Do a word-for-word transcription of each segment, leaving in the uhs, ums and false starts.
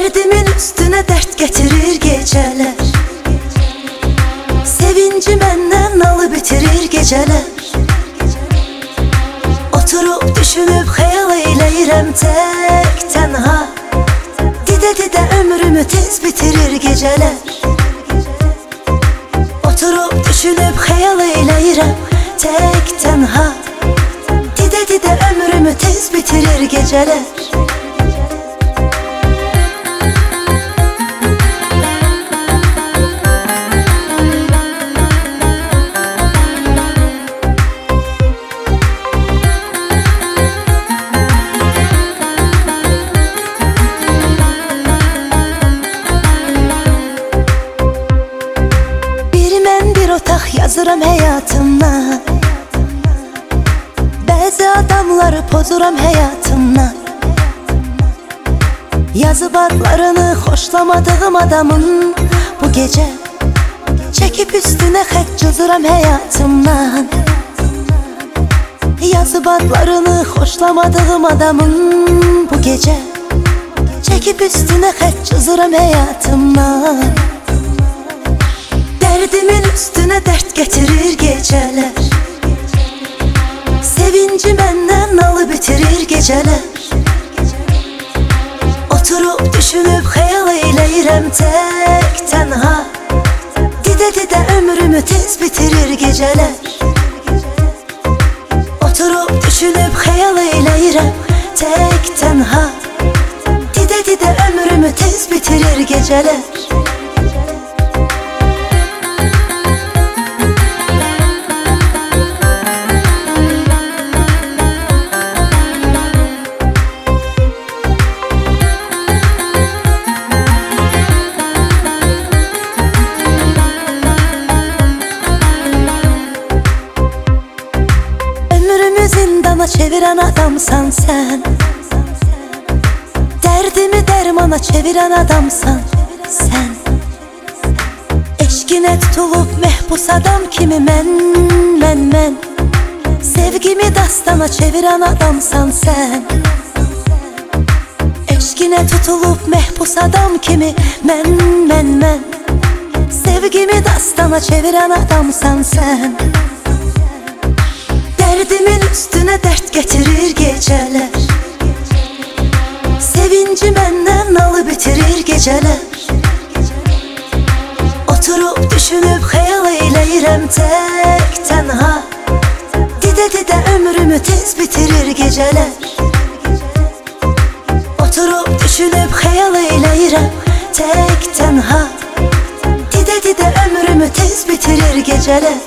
Derdimin üstüne dert getirir geceler. Sevinci benden alı bitirir geceler. Oturup düşünüp hayal eyleyirəm tek tenha. Dide dide ömrümü tez bitirir geceler. Oturup düşünüp hayal eyleyirəm tek tenha. Dide dide ömrümü tez bitirir geceler. Otaq yazıram həyatımdan. Bəzi adamları pozuram həyatımdan. Yazıb adlarını xoşlamadığım adamın bu gece çekip üstüne xət cızıram həyatımdan. Yazıb adlarını xoşlamadığım adamın bu gece çekip üstüne xət cızıram həyatımdan. Derdimin üstüne dert getirir geceler. Sevinci benden alı bitirir geceler. Oturup düşünüp hayal eyleyirəm tek tenha. Dide dide ömrümü tez bitirir geceler. Oturup düşünüp hayal eyleyirəm tek tenha. Dide dide ömrümü tez bitirir geceler. Zindana çeviren adamsan sen. Derdimi dermana çeviren adamsan sen. Eşkine tutulup mehbus adam kimi men, men, men. Sevgimi dastana çeviren adamsan sen. Eşkine tutulup mehbus adam kimi men, men, men. Sevgimi dastana çeviren adamsan sen. Derdimin üstüne dert getirir geceler. Sevinci benden alı bitirir geceler. Oturup düşünüp hayal eyleyirəm tek tenha. Dide dide ömrümü tez bitirir geceler. Oturup düşünüp hayal eyleyirəm tek tenha. Dide dide ömrümü tez bitirir geceler.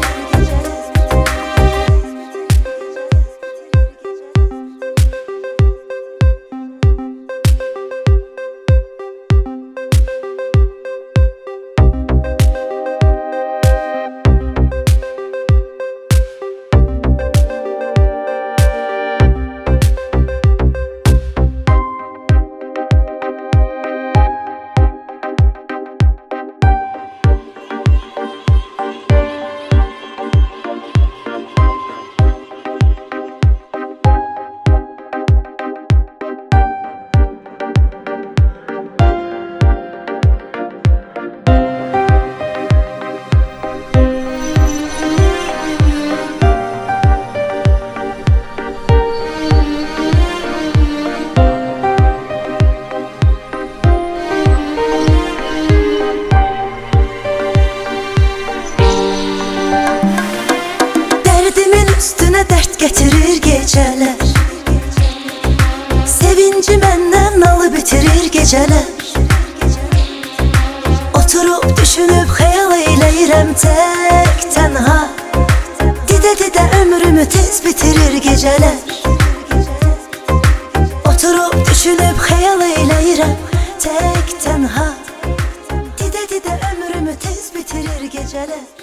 Üstüne dert getirir geceler. Sevinci benden alı bitirir geceler. Oturup düşünüp hayal eyleyirəm tek tenha. Dide dide ömrümü tez bitirir geceler. Oturup düşünüp hayal eyleyirəm tek tenha. Dide dide ömrümü tez bitirir geceler.